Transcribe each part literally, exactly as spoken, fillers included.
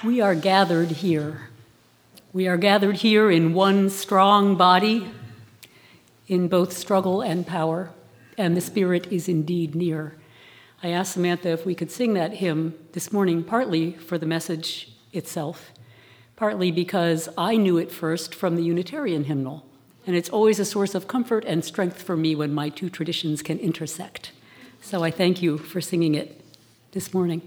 We are gathered here. We are gathered here in one strong body, in both struggle and power, and the Spirit is indeed near. I asked Samantha if we could sing that hymn this morning, partly for the message itself, partly because I knew it first from the Unitarian hymnal, and it's always a source of comfort and strength for me when my two traditions can intersect. So I thank you for singing it this morning.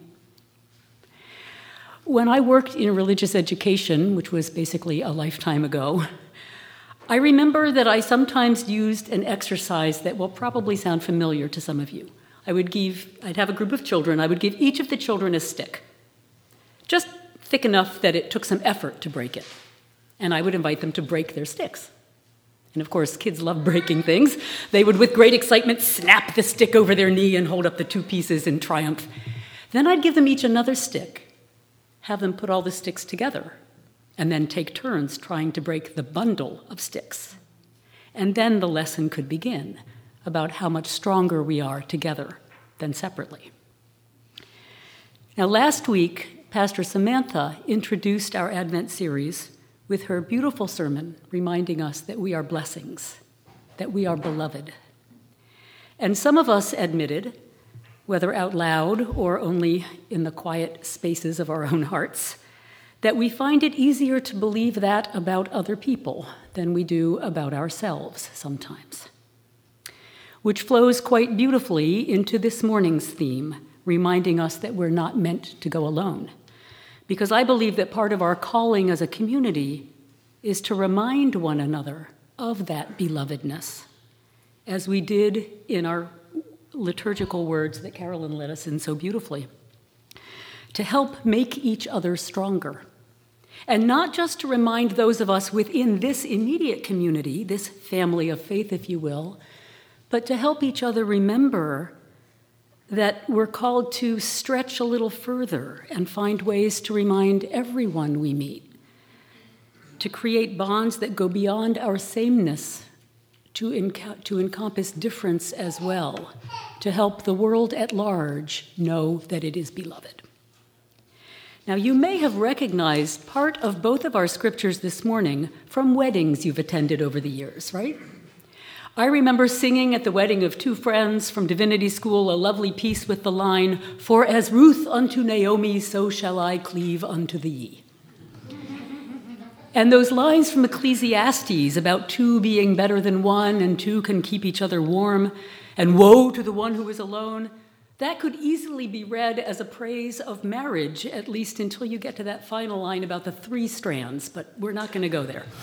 When I worked in religious education, which was basically a lifetime ago, I remember that I sometimes used an exercise that will probably sound familiar to some of you. I would give, I'd have a group of children, I would give each of the children a stick, just thick enough that it took some effort to break it. And I would invite them to break their sticks. And of course, kids love breaking things. They would, with great excitement, snap the stick over their knee and hold up the two pieces in triumph. Then I'd give them each another stick, have them put all the sticks together, and then take turns trying to break the bundle of sticks. And then the lesson could begin about how much stronger we are together than separately. Now, last week, Pastor Samantha introduced our Advent series with her beautiful sermon reminding us that we are blessings, that we are beloved. And some of us admitted, whether out loud or only in the quiet spaces of our own hearts, that we find it easier to believe that about other people than we do about ourselves sometimes. Which flows quite beautifully into this morning's theme, reminding us that we're not meant to go alone. Because I believe that part of our calling as a community is to remind one another of that belovedness, as we did in our liturgical words that Carolyn led us in so beautifully, to help make each other stronger. And not just to remind those of us within this immediate community, this family of faith, if you will, but to help each other remember that we're called to stretch a little further and find ways to remind everyone we meet, to create bonds that go beyond our sameness, to, enc- to encompass difference as well, to help the world at large know that it is beloved. Now, you may have recognized part of both of our scriptures this morning from weddings you've attended over the years, right? I remember singing at the wedding of two friends from Divinity School a lovely piece with the line, "For as Ruth unto Naomi, so shall I cleave unto thee." And those lines from Ecclesiastes about two being better than one and two can keep each other warm, and woe to the one who is alone, that could easily be read as a praise of marriage, at least until you get to that final line about the three strands, but we're not going to go there.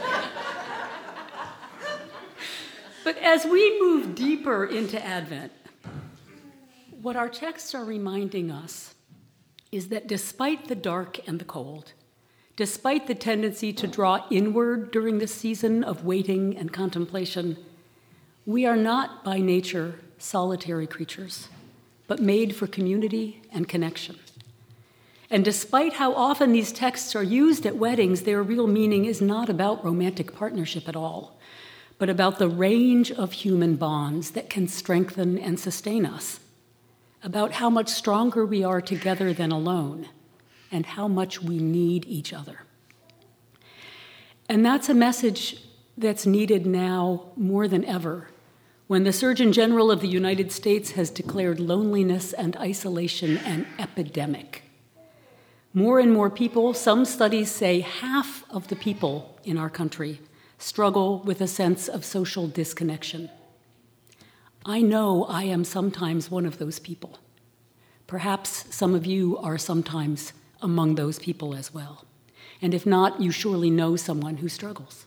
But as we move deeper into Advent, what our texts are reminding us is that despite the dark and the cold, despite the tendency to draw inward during this season of waiting and contemplation, we are not by nature solitary creatures, but made for community and connection. And despite how often these texts are used at weddings, their real meaning is not about romantic partnership at all, but about the range of human bonds that can strengthen and sustain us, about how much stronger we are together than alone, and how much we need each other. And that's a message that's needed now more than ever, when the Surgeon General of the United States has declared loneliness and isolation an epidemic. More and more people, some studies say half of the people in our country, struggle with a sense of social disconnection. I know I am sometimes one of those people. Perhaps some of you are sometimes among those people as well. And if not, you surely know someone who struggles.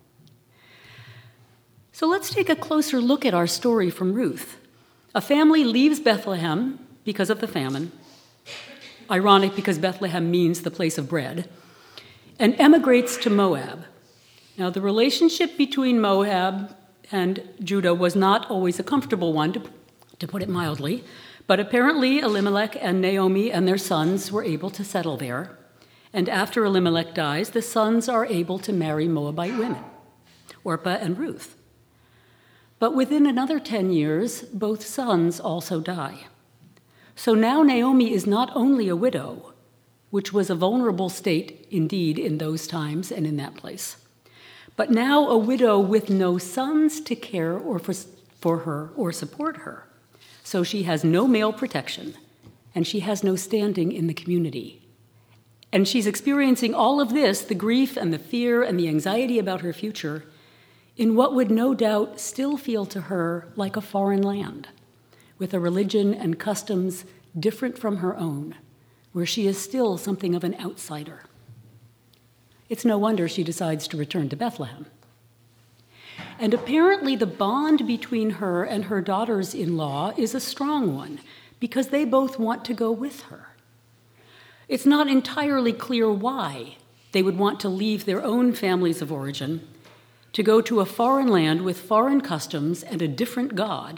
So let's take a closer look at our story from Ruth. A family leaves Bethlehem because of the famine. Ironic, because Bethlehem means the place of bread, and emigrates to Moab. Now, the relationship between Moab and Judah was not always a comfortable one, to, to put it mildly, but apparently Elimelech and Naomi and their sons were able to settle there, and after Elimelech dies, the sons are able to marry Moabite women, Orpah and Ruth. But within another ten years, both sons also die. So now Naomi is not only a widow, which was a vulnerable state indeed in those times and in that place. But now a widow with no sons to care or for, for her or support her. So she has no male protection, and she has no standing in the community. And she's experiencing all of this, the grief and the fear and the anxiety about her future, in what would no doubt still feel to her like a foreign land, with a religion and customs different from her own, where she is still something of an outsider. It's no wonder she decides to return to Bethlehem. And apparently the bond between her and her daughters-in-law is a strong one, because they both want to go with her. It's not entirely clear why they would want to leave their own families of origin to go to a foreign land with foreign customs and a different God.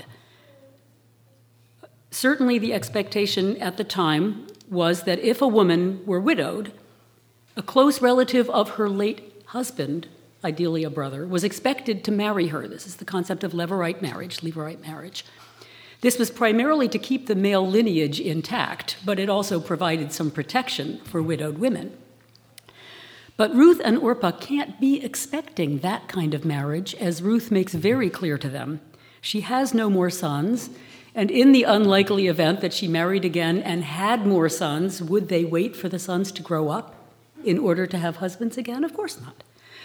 Certainly the expectation at the time was that if a woman were widowed, a close relative of her late husband, ideally a brother, was expected to marry her. This is the concept of levirate marriage, levirate marriage. This was primarily to keep the male lineage intact, but it also provided some protection for widowed women. But Ruth and Orpah can't be expecting that kind of marriage, as Ruth makes very clear to them. She has no more sons, and in the unlikely event that she married again and had more sons, would they wait for the sons to grow up in order to have husbands again? Of course not.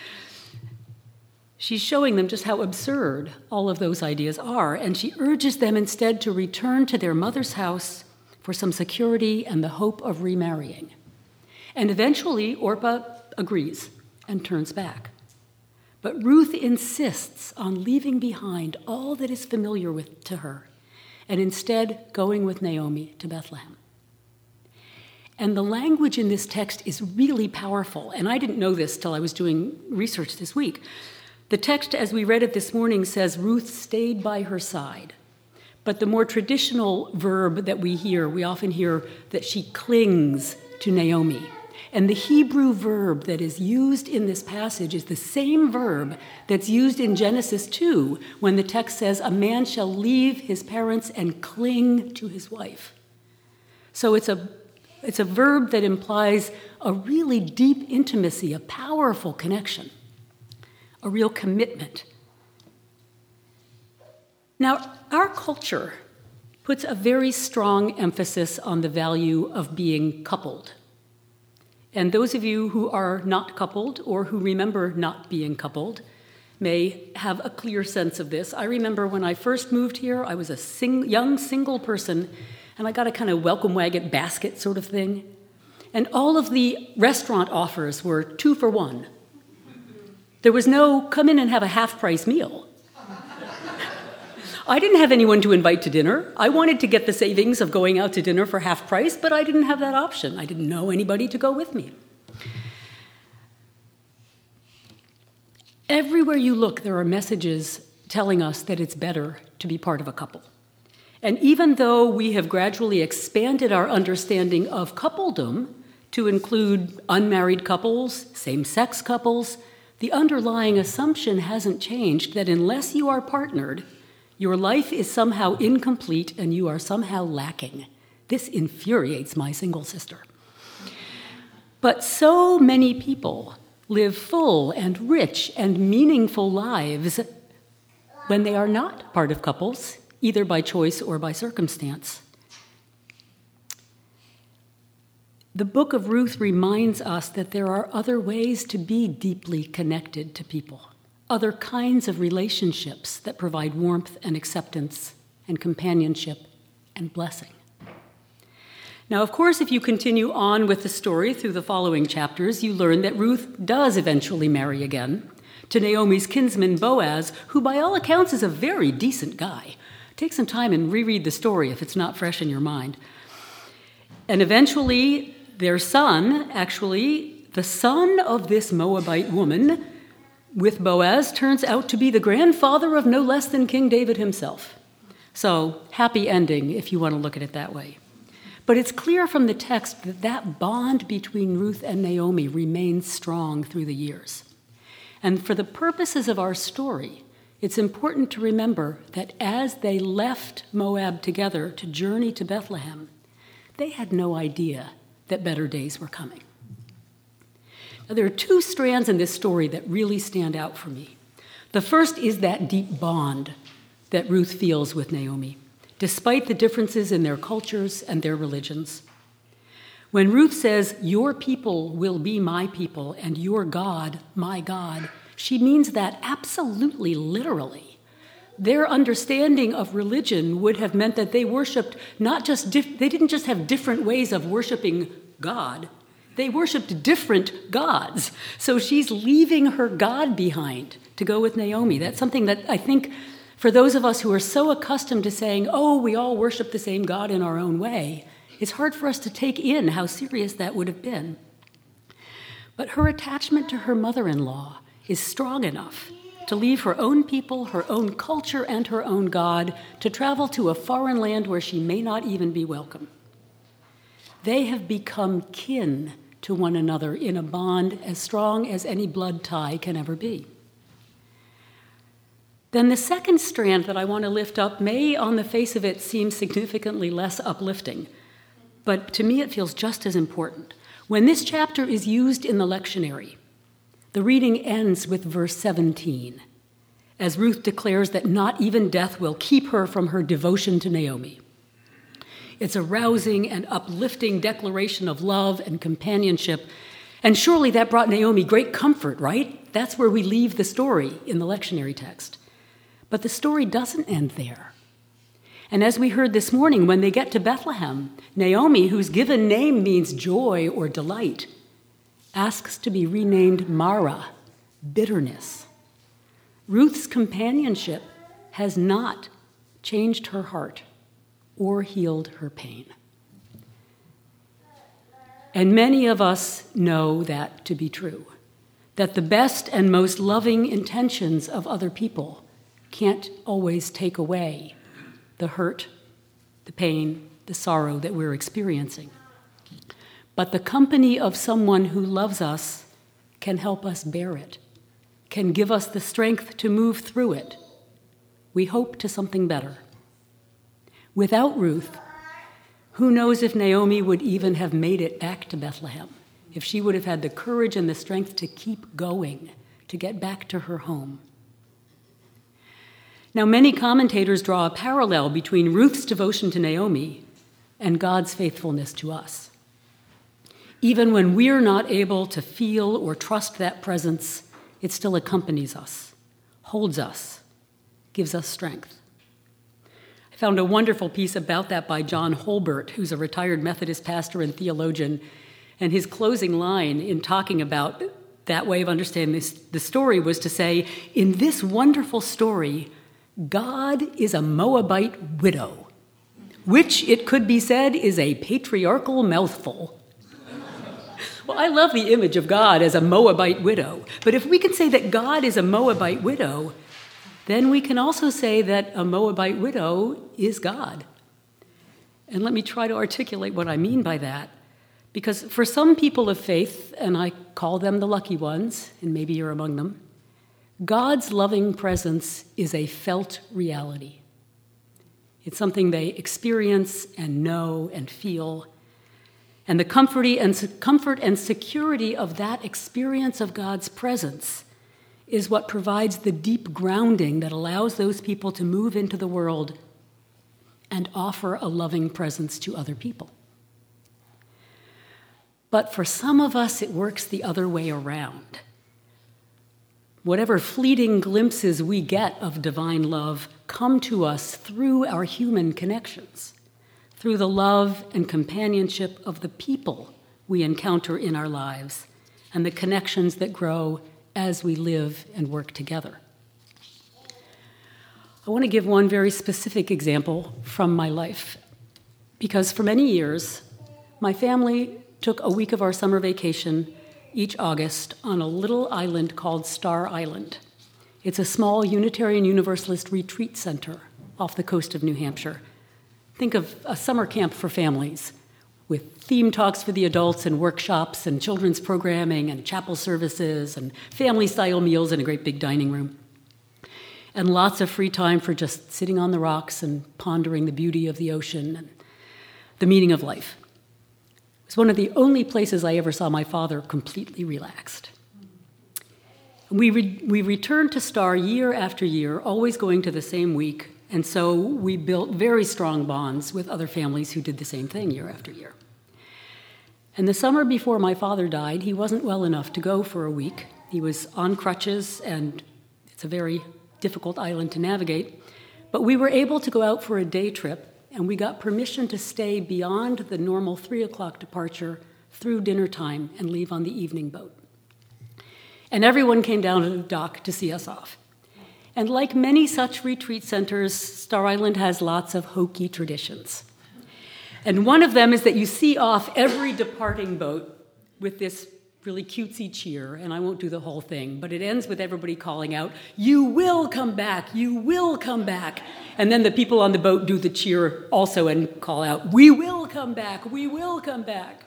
She's showing them just how absurd all of those ideas are, and she urges them instead to return to their mother's house for some security and the hope of remarrying. And eventually, Orpah agrees and turns back. But Ruth insists on leaving behind all that is familiar with, to her, and instead going with Naomi to Bethlehem. And the language in this text is really powerful, and I didn't know this till I was doing research this week. The text, as we read it this morning, says Ruth stayed by her side. But the more traditional verb that we hear, we often hear that she clings to Naomi. And the Hebrew verb that is used in this passage is the same verb that's used in Genesis two, when the text says, a man shall leave his parents and cling to his wife. So it's a, it's a verb that implies a really deep intimacy, a powerful connection, a real commitment. Now, our culture puts a very strong emphasis on the value of being coupled. And those of you who are not coupled or who remember not being coupled may have a clear sense of this. I remember when I first moved here, I was a sing- young single person, and I got a kind of welcome wagon basket sort of thing. And all of the restaurant offers were two for one. There was no come in and have a half-price meal. I didn't have anyone to invite to dinner. I wanted to get the savings of going out to dinner for half price, but I didn't have that option. I didn't know anybody to go with me. Everywhere you look, there are messages telling us that it's better to be part of a couple. And even though we have gradually expanded our understanding of coupledom to include unmarried couples, same-sex couples, the underlying assumption hasn't changed that unless you are partnered, your life is somehow incomplete and you are somehow lacking. This infuriates my single sister. But so many people live full and rich and meaningful lives when they are not part of couples, either by choice or by circumstance. The book of Ruth reminds us that there are other ways to be deeply connected to people, other kinds of relationships that provide warmth and acceptance and companionship and blessing. Now, of course, if you continue on with the story through the following chapters, you learn that Ruth does eventually marry again to Naomi's kinsman Boaz, who by all accounts is a very decent guy. Take some time and reread the story if it's not fresh in your mind. And eventually, their son, actually, the son of this Moabite woman with Boaz, turns out to be the grandfather of no less than King David himself. So, happy ending, if you want to look at it that way. But it's clear from the text that that bond between Ruth and Naomi remains strong through the years. And for the purposes of our story, it's important to remember that as they left Moab together to journey to Bethlehem, they had no idea that better days were coming. Now, there are two strands in this story that really stand out for me. The first is that deep bond that Ruth feels with Naomi, despite the differences in their cultures and their religions. When Ruth says, "Your people will be my people, and your God, my God," she means that absolutely literally. Their understanding of religion would have meant that they worshiped not just, dif- they didn't just have different ways of worshiping God, they worshiped different gods. So she's leaving her God behind to go with Naomi. That's something that I think for those of us who are so accustomed to saying, oh, we all worship the same God in our own way, it's hard for us to take in how serious that would have been. But her attachment to her mother-in-law is strong enough to leave her own people, her own culture, and her own God to travel to a foreign land where she may not even be welcome. They have become kin to one another in a bond as strong as any blood tie can ever be. Then the second strand that I want to lift up may, on the face of it, seem significantly less uplifting, but to me it feels just as important. When this chapter is used in the lectionary, the reading ends with verse seventeen, as Ruth declares that not even death will keep her from her devotion to Naomi. It's a rousing and uplifting declaration of love and companionship, and surely that brought Naomi great comfort, right? That's where we leave the story in the lectionary text. But the story doesn't end there. And as we heard this morning, when they get to Bethlehem, Naomi, whose given name means joy or delight, asks to be renamed Mara, bitterness. Ruth's companionship has not changed her heart or healed her pain. And many of us know that to be true, that the best and most loving intentions of other people can't always take away the hurt, the pain, the sorrow that we're experiencing. But the company of someone who loves us can help us bear it, can give us the strength to move through it. We hope to something better. Without Ruth, who knows if Naomi would even have made it back to Bethlehem, if she would have had the courage and the strength to keep going, to get back to her home. Now, many commentators draw a parallel between Ruth's devotion to Naomi and God's faithfulness to us. Even when we're not able to feel or trust that presence, it still accompanies us, holds us, gives us strength. I found a wonderful piece about that by John Holbert, who's a retired Methodist pastor and theologian, and his closing line in talking about that way of understanding this, the story was to say, in this wonderful story, God is a Moabite widow, which, it could be said, is a patriarchal mouthful. Well, I love the image of God as a Moabite widow, but if we can say that God is a Moabite widow, then we can also say that a Moabite widow is God. And let me try to articulate what I mean by that, because for some people of faith, and I call them the lucky ones, and maybe you're among them, God's loving presence is a felt reality. It's something they experience and know and feel. And the comfort and, comfort and security of that experience of God's presence is what provides the deep grounding that allows those people to move into the world and offer a loving presence to other people. But for some of us, it works the other way around. Whatever fleeting glimpses we get of divine love come to us through our human connections, through the love and companionship of the people we encounter in our lives, and the connections that grow as we live and work together. I want to give one very specific example from my life, because for many years, my family took a week of our summer vacation each August on a little island called Star Island. It's a small Unitarian Universalist retreat center off the coast of New Hampshire. Think of a summer camp for families with theme talks for the adults and workshops and children's programming and chapel services and family-style meals in a great big dining room. And lots of free time for just sitting on the rocks and pondering the beauty of the ocean and the meaning of life. It was one of the only places I ever saw my father completely relaxed. We, re- we returned to Star year after year, always going to the same week, and so we built very strong bonds with other families who did the same thing year after year. And the summer before my father died, he wasn't well enough to go for a week. He was on crutches, and it's a very difficult island to navigate. But we were able to go out for a day trip, and we got permission to stay beyond the normal three o'clock departure through dinner time and leave on the evening boat. And everyone came down to the dock to see us off. And like many such retreat centers, Star Island has lots of hokey traditions. And one of them is that you see off every departing boat with this really cutesy cheer, and I won't do the whole thing, but it ends with everybody calling out, "You will come back, you will come back." And then the people on the boat do the cheer also and call out, "We will come back, we will come back."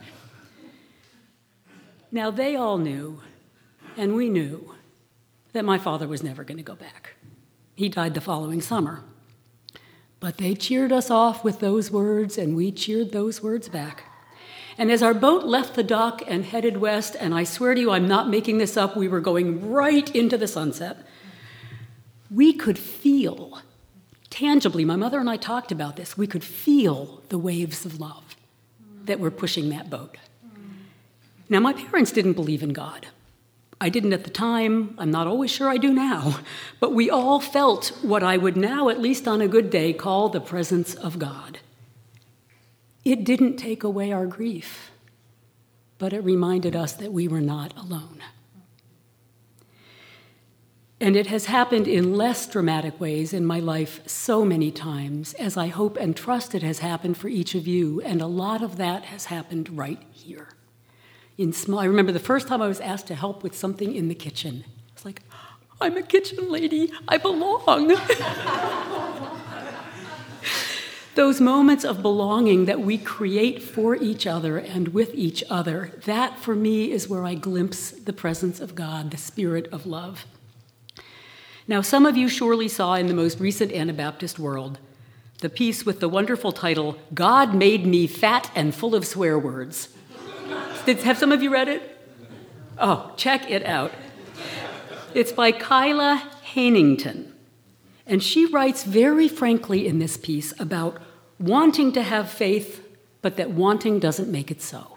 Now they all knew, and we knew, that my father was never going to go back. He died the following summer. But they cheered us off with those words, and we cheered those words back. And as our boat left the dock and headed west, and I swear to you, I'm not making this up, we were going right into the sunset, we could feel, tangibly, my mother and I talked about this, we could feel the waves of love that were pushing that boat. Now, my parents didn't believe in God. I didn't at the time. I'm not always sure I do now. But we all felt what I would now, at least on a good day, call the presence of God. It didn't take away our grief, but it reminded us that we were not alone. And it has happened in less dramatic ways in my life so many times, as I hope and trust it has happened for each of you, and a lot of that has happened right here. In small, I remember the first time I was asked to help with something in the kitchen. It's like, I'm a kitchen lady, I belong. Those moments of belonging that we create for each other and with each other, that for me is where I glimpse the presence of God, the Spirit of love. Now, some of you surely saw in the most recent Anabaptist World the piece with the wonderful title, "God Made Me Fat and Full of Swear Words." Did, have some of you read it? Oh, check it out. It's by Kyla Hannington. And she writes very frankly in this piece about wanting to have faith, but that wanting doesn't make it so.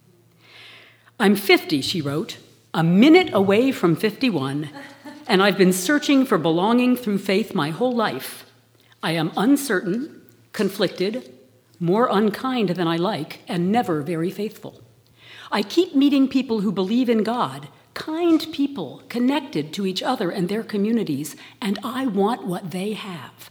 "I'm fifty, she wrote, a minute away from fifty-one, and I've been searching for belonging through faith my whole life. I am uncertain, conflicted, more unkind than I like, and never very faithful. I keep meeting people who believe in God, kind people connected to each other and their communities, and I want what they have."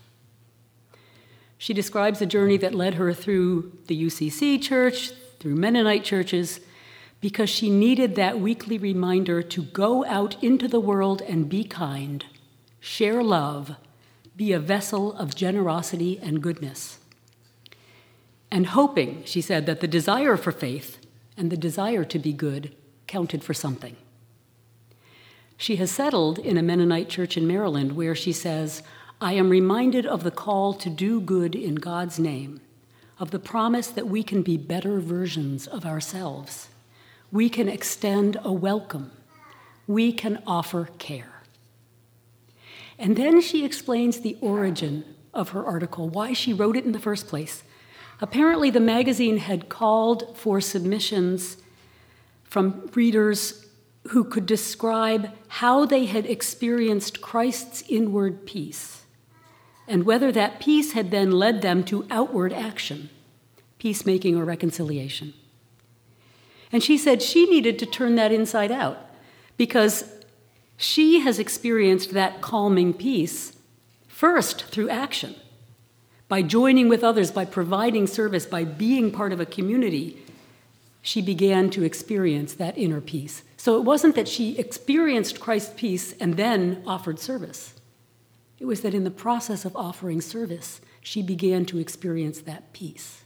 She describes a journey that led her through the U C C church, through Mennonite churches, because she needed that weekly reminder to go out into the world and be kind, share love, be a vessel of generosity and goodness. And hoping, she said, that the desire for faith and the desire to be good counted for something. She has settled in a Mennonite church in Maryland where she says, "I am reminded of the call to do good in God's name, of the promise that we can be better versions of ourselves. We can extend a welcome. We can offer care." And then she explains the origin of her article, why she wrote it in the first place. Apparently, the magazine had called for submissions from readers who could describe how they had experienced Christ's inward peace, and whether that peace had then led them to outward action, peacemaking or reconciliation. And she said she needed to turn that inside out, because she has experienced that calming peace first through action. By joining with others, by providing service, by being part of a community, she began to experience that inner peace. So it wasn't that she experienced Christ's peace and then offered service. It was that in the process of offering service, she began to experience that peace.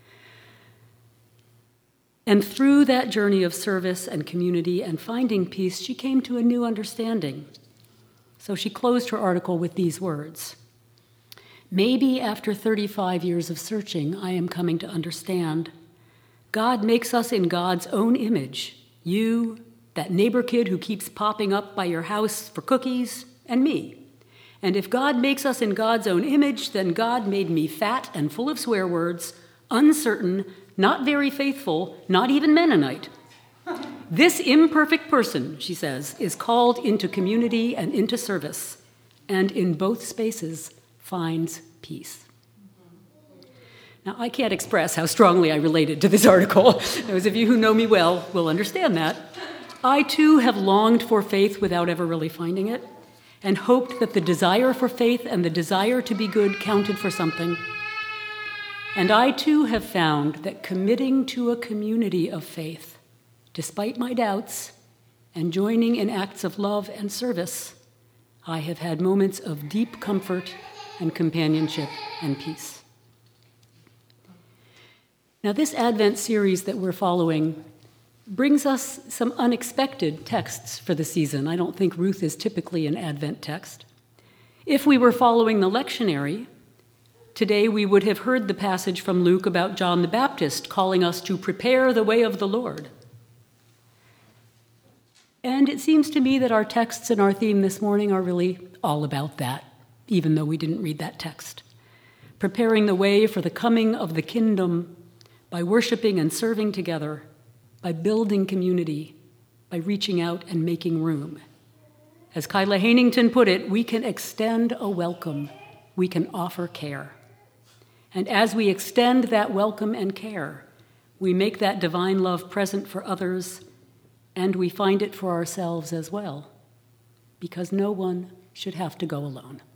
And through that journey of service and community and finding peace, she came to a new understanding. So she closed her article with these words: "Maybe after thirty-five years of searching, I am coming to understand God makes us in God's own image. You, that neighbor kid who keeps popping up by your house for cookies, and me. And if God makes us in God's own image, then God made me fat and full of swear words, uncertain, not very faithful, not even Mennonite. This imperfect person, she says, is called into community and into service, and in both spaces finds peace. Now, I can't express how strongly I related to this article. Those of you who know me well will understand that. I, too, have longed for faith without ever really finding it, and hoped that the desire for faith and the desire to be good counted for something. And I, too, have found that committing to a community of faith, despite my doubts, and joining in acts of love and service, I have had moments of deep comfort and companionship and peace. Now, this Advent series that we're following brings us some unexpected texts for the season. I don't think Ruth is typically an Advent text. If we were following the lectionary, today we would have heard the passage from Luke about John the Baptist calling us to prepare the way of the Lord. And it seems to me that our texts and our theme this morning are really all about that, even though we didn't read that text. Preparing the way for the coming of the kingdom by worshiping and serving together, by building community, by reaching out and making room. As Kyla Hanington put it, we can extend a welcome, we can offer care. And as we extend that welcome and care, we make that divine love present for others, and we find it for ourselves as well, because no one should have to go alone.